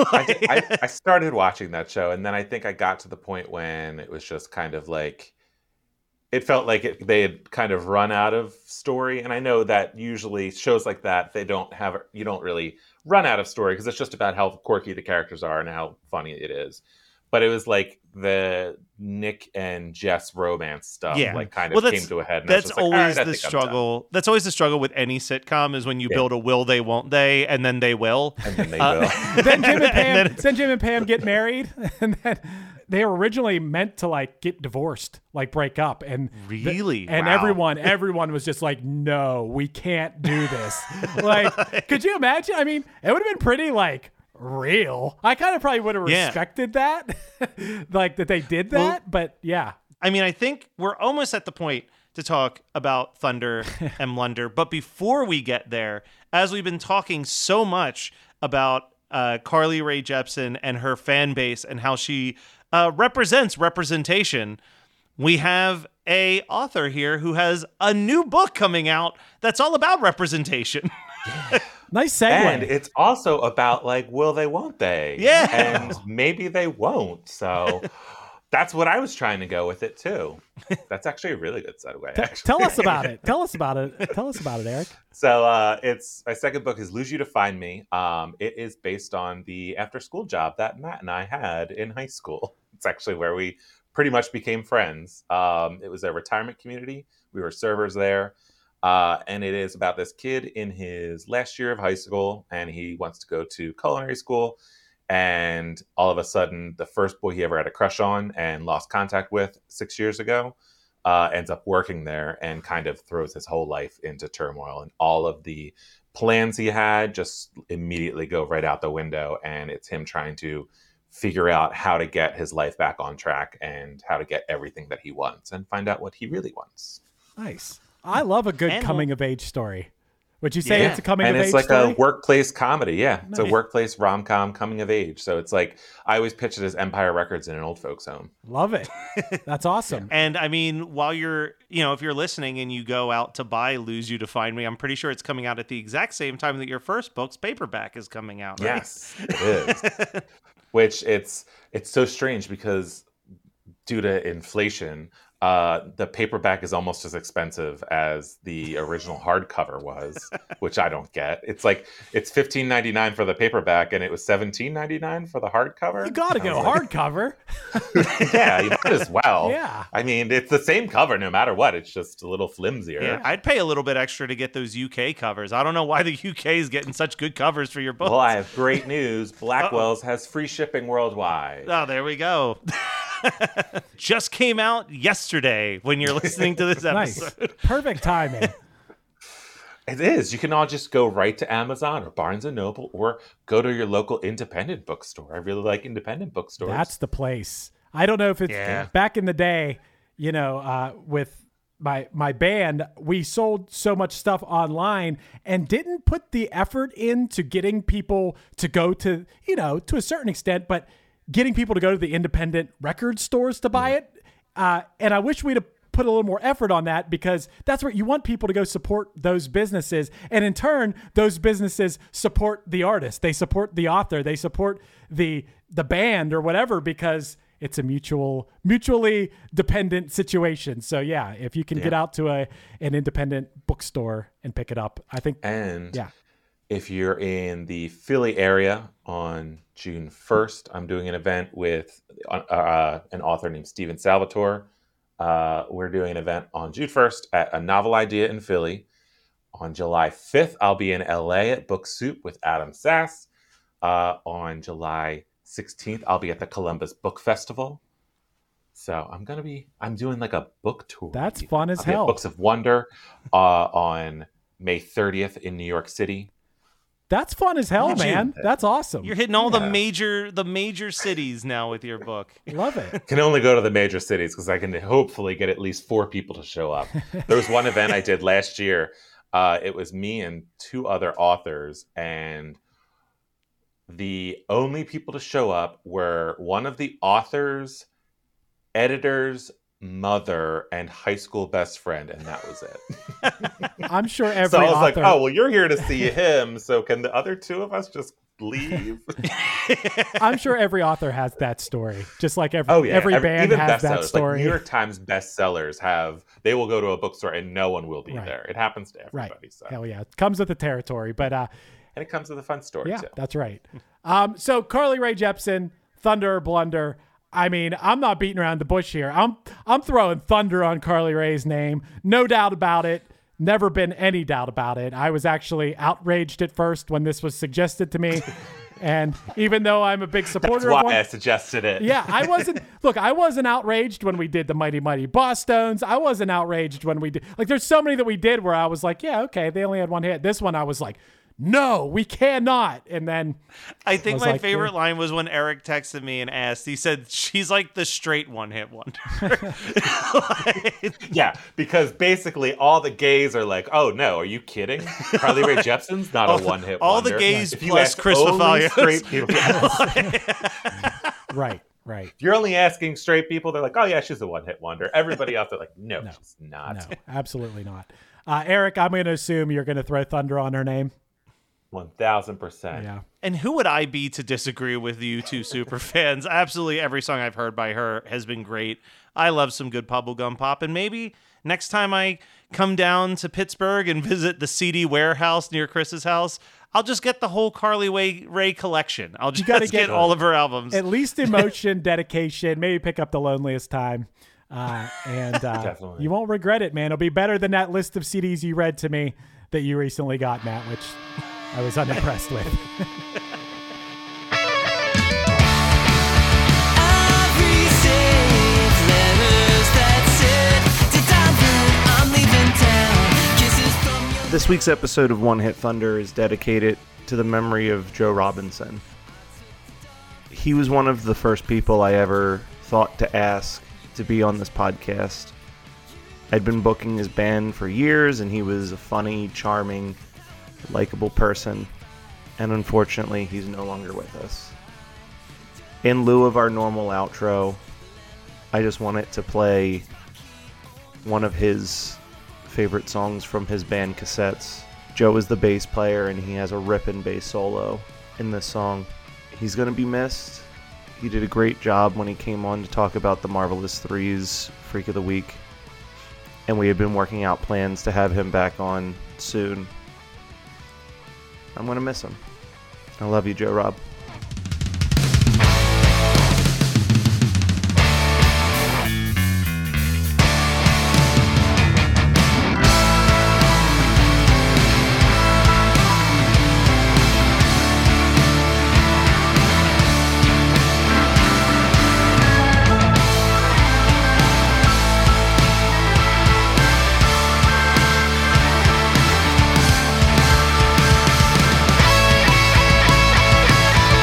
[SPEAKER 5] I started watching that show, and then I think I got to the point when it was just kind of like, it felt like they had kind of run out of story. And I know that usually shows like that, you don't really run out of story because it's just about how quirky the characters are and how funny it is. But it was like the Nick and Jess romance stuff, like kind of came to a head. And
[SPEAKER 6] That's
[SPEAKER 5] I was just like,
[SPEAKER 6] always
[SPEAKER 5] all right, I
[SPEAKER 6] the
[SPEAKER 5] think I'm
[SPEAKER 6] struggle. That's always the struggle with any sitcom is when you build a will they, won't they, and then they will.
[SPEAKER 5] done. And then they will.
[SPEAKER 1] then Jim and Pam get married, and then they were originally meant to like get divorced, like break up, and
[SPEAKER 6] Really?
[SPEAKER 1] and
[SPEAKER 6] Wow.
[SPEAKER 1] everyone was just like, no, we can't do this. Like, could you imagine? I mean, it would have been pretty like real. I kind of probably would have respected that, like that they did that. But yeah,
[SPEAKER 6] I mean, I think we're almost at the point to talk about Thunder and Mlunder. But before we get there, as we've been talking so much about Carly Rae Jepsen and her fan base and how she represents representation, we have a author here who has a new book coming out that's all about representation.
[SPEAKER 1] nice segue.
[SPEAKER 5] And it's also about like, will they, won't they?
[SPEAKER 6] Yeah.
[SPEAKER 5] And maybe they won't. So that's what I was trying to go with it too. That's actually a really good segue. Actually.
[SPEAKER 1] Tell us about it. Tell us about it, Eric.
[SPEAKER 5] So it's my second book is Lose You to Find Me. It is based on the after school job that Matt and I had in high school. It's actually where we pretty much became friends. It was a retirement community. We were servers there. And it is about this kid in his last year of high school, and he wants to go to culinary school. And all of a sudden, the first boy he ever had a crush on and lost contact with 6 years ago ends up working there and kind of throws his whole life into turmoil. And all of the plans he had just immediately go right out the window. And it's him trying to figure out how to get his life back on track and how to get everything that he wants and find out what he really wants.
[SPEAKER 1] Nice. I love a good coming of age story. Would you say it's a coming
[SPEAKER 5] and
[SPEAKER 1] of age
[SPEAKER 5] it's like
[SPEAKER 1] story?
[SPEAKER 5] a workplace comedy. Yeah, it's a
[SPEAKER 1] Nice.
[SPEAKER 5] workplace rom-com coming of age. So it's like, I always pitch it as Empire Records in an old folks home.
[SPEAKER 1] Love it. That's awesome.
[SPEAKER 6] And I mean, while you're, if you're listening and you go out to buy Lose You to Find Me, I'm pretty sure it's coming out at the exact same time that your first book's paperback is coming out, right?
[SPEAKER 5] Yes, it is. Which it's so strange because due to inflation, the paperback is almost as expensive as the original hardcover was, which I don't get. It's like it's $15.99 for the paperback, and it was $17.99 for the hardcover.
[SPEAKER 1] You got to go hardcover.
[SPEAKER 5] Yeah, you might as well.
[SPEAKER 1] Yeah.
[SPEAKER 5] I mean, it's the same cover no matter what. It's just a little flimsier.
[SPEAKER 6] Yeah, I'd pay a little bit extra to get those UK covers. I don't know why the UK is getting such good covers for your books.
[SPEAKER 5] Well, I have great news. Blackwell's has free shipping worldwide.
[SPEAKER 6] Oh, there we go. Just came out yesterday when you're listening to this episode.
[SPEAKER 1] Nice. Perfect timing.
[SPEAKER 5] It is. You can all just go right to Amazon or Barnes & Noble or go to your local independent bookstore. I really like independent bookstores.
[SPEAKER 1] That's the place. I don't know if it's back in the day, with my band, we sold so much stuff online and didn't put the effort into getting people to go to, to a certain extent, but getting people to go to the independent record stores to buy it. And I wish we'd have put a little more effort on that, because that's where you want people to go support those businesses. And in turn, those businesses support the artist. They support the author. They support the band or whatever, because it's a mutually dependent situation. So yeah, if you can get out to an independent bookstore and pick it up, I think.
[SPEAKER 5] And if you're in the Philly area on June 1st, I'm doing an event with an author named Steven Salvatore. We're doing an event on June 1st at A Novel Idea in Philly. On July 5th, I'll be in LA at Book Soup with Adam Sass. On July 16th, I'll be at the Columbus Book Festival. So I'm doing like a book tour.
[SPEAKER 1] That's fun as
[SPEAKER 5] I'll be at
[SPEAKER 1] hell.
[SPEAKER 5] Books of Wonder on May 30th in New York City.
[SPEAKER 1] That's fun as hell, man. That's awesome.
[SPEAKER 6] You're hitting all the major cities now with your book.
[SPEAKER 1] Love it.
[SPEAKER 5] Can only go to the major cities because I can hopefully get at least 4 people to show up. There was one event I did last year. It was me and 2 other authors, and the only people to show up were one of the authors' editors' mother, and high school best friend, and that was it.
[SPEAKER 1] I'm sure every
[SPEAKER 5] So I was like,
[SPEAKER 1] author.
[SPEAKER 5] oh, well, you're here to see him, so can the other two of us just leave?
[SPEAKER 1] I'm sure every author has that story, just like every
[SPEAKER 5] Oh yeah,
[SPEAKER 1] every band
[SPEAKER 5] even
[SPEAKER 1] has that
[SPEAKER 5] bestsellers,
[SPEAKER 1] story.
[SPEAKER 5] Like New York Times bestsellers they will go to a bookstore and no one will be
[SPEAKER 1] Right.
[SPEAKER 5] there. It happens to
[SPEAKER 1] Right.
[SPEAKER 5] everybody. So.
[SPEAKER 1] Hell yeah. It comes with the territory. But
[SPEAKER 5] And it comes with a fun story
[SPEAKER 1] yeah,
[SPEAKER 5] too.
[SPEAKER 1] that's right. So Carly Rae Jepsen, Thunder or Blunder. I mean, I'm not beating around the bush here. I'm throwing thunder on Carly Rae's name. No doubt about it. Never been any doubt about it. I was actually outraged at first when this was suggested to me. And even though I'm a big supporter
[SPEAKER 5] That's
[SPEAKER 1] of
[SPEAKER 5] why
[SPEAKER 1] one,
[SPEAKER 5] I suggested it.
[SPEAKER 1] yeah, I wasn't outraged when we did the Mighty Mighty Boss Stones. I wasn't outraged when we did, like, there's so many that we did where I was like, yeah, okay, they only had one hit. This one I was like, no, we cannot. And then
[SPEAKER 6] I think
[SPEAKER 1] was
[SPEAKER 6] my
[SPEAKER 1] like,
[SPEAKER 6] favorite
[SPEAKER 1] dude.
[SPEAKER 6] line was when Eric texted me and asked, he said, she's like the straight one-hit wonder.
[SPEAKER 5] Yeah, because basically all the gays are like, oh no, are you kidding? Carly Rae Jepsen's not a one-hit
[SPEAKER 6] all the
[SPEAKER 5] wonder.
[SPEAKER 6] gays
[SPEAKER 5] If you
[SPEAKER 6] plus
[SPEAKER 5] ask
[SPEAKER 6] Chris
[SPEAKER 5] only
[SPEAKER 6] Fafalios.
[SPEAKER 5] straight people, yes.
[SPEAKER 1] right.
[SPEAKER 5] If you're only asking straight people, they're like, oh yeah, she's a one-hit wonder. Everybody else, they're like, no, she's not.
[SPEAKER 1] No, absolutely not. Eric, I'm going to assume you're going to throw thunder on her name.
[SPEAKER 5] 1000%.
[SPEAKER 1] Yeah.
[SPEAKER 6] And who would I be to disagree with you two super fans? Absolutely every song I've heard by her has been great. I love some good bubblegum pop. And maybe next time I come down to Pittsburgh and visit the CD warehouse near Chris's house, I'll just get the whole Carly Rae collection. I'll just
[SPEAKER 1] gotta
[SPEAKER 6] get
[SPEAKER 1] get
[SPEAKER 6] all of her albums.
[SPEAKER 1] At least Emotion, Dedication, maybe pick up The Loneliest Time. And
[SPEAKER 5] Definitely.
[SPEAKER 1] you won't regret it, man. It'll be better than that list of CDs you read to me that you recently got, Matt, which I was unimpressed with.
[SPEAKER 11] This week's episode of One Hit Thunder is dedicated to the memory of Joe Robinson. He was one of the first people I ever thought to ask to be on this podcast. I'd been booking his band for years, and he was a funny, charming, likable person. And unfortunately, he's no longer with us. In lieu of our normal outro, I just wanted to play one of his favorite songs from his band Cassettes. Joe is the bass player, and he has a ripping bass solo in this song. He's going to be missed. He did a great job when he came on to talk about the Marvelous Three's Freak of the Week, and we had been working out plans to have him back on soon. I'm going to miss him. I love you, Joe Rob.
[SPEAKER 3] Thank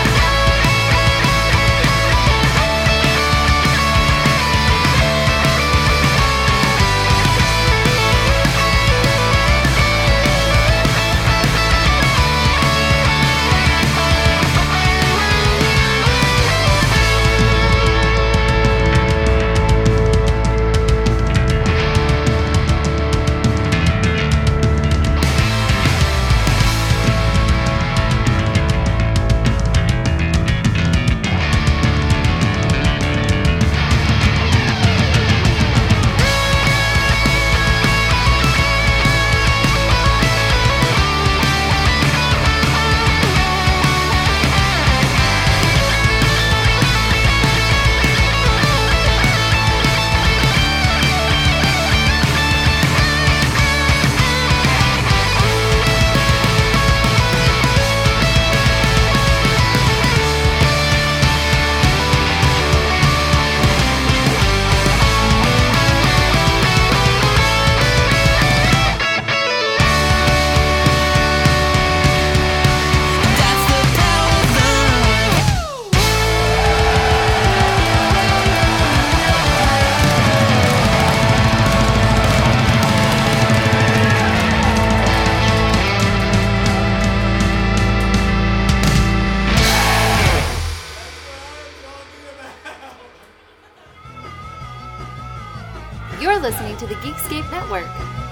[SPEAKER 12] listening to the Geekscape Network.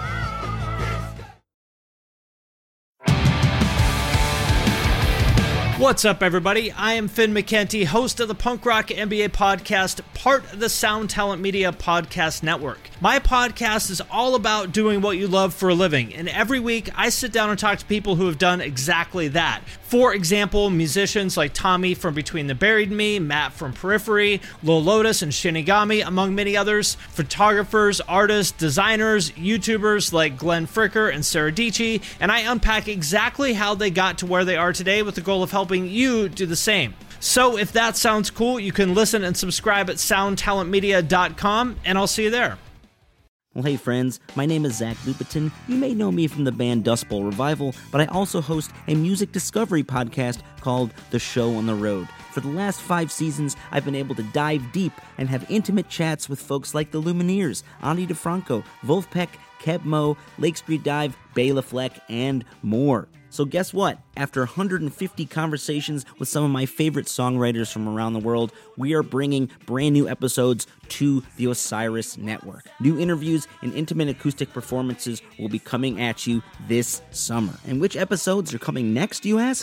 [SPEAKER 13] What's up, everybody? I am Finn McKenty, host of the Punk Rock NBA podcast, part of the Sound Talent Media Podcast Network. My podcast is all about doing what you love for a living, and every week I sit down and talk to people who have done exactly that. For example, musicians like Tommy from Between the Buried and Me, Matt from Periphery, Lil Lotus and Shinigami, among many others, photographers, artists, designers, YouTubers like Glenn Fricker and Sarah Dici, and I unpack exactly how they got to where they are today with the goal of helping you do the same. So if that sounds cool, you can listen and subscribe at soundtalentmedia.com, and I'll see you there.
[SPEAKER 14] Well, hey friends, my name is Zach Lupetin. You may know me from the band Dust Bowl Revival, but I also host a music discovery podcast called The Show on the Road. For the last 5 seasons, I've been able to dive deep and have intimate chats with folks like the Lumineers, Ani DeFranco, Wolfpack, Keb Mo, Lake Street Dive, Bela Fleck, and more. So guess what? After 150 conversations with some of my favorite songwriters from around the world, we are bringing brand new episodes to the Osiris Network. New interviews and intimate acoustic performances will be coming at you this summer. And which episodes are coming next, you ask?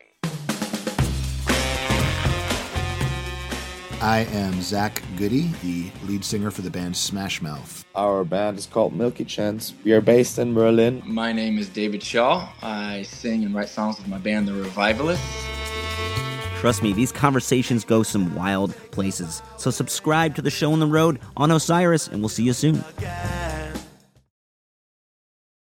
[SPEAKER 15] I am Zach Goody, the lead singer for the band Smash Mouth.
[SPEAKER 16] Our band is called Milky Chance. We are based in Berlin.
[SPEAKER 17] My name is David Shaw. I sing and write songs with my band, The Revivalists.
[SPEAKER 14] Trust me, these conversations go some wild places. So subscribe to The Show on the Road on Osiris, and we'll see you soon.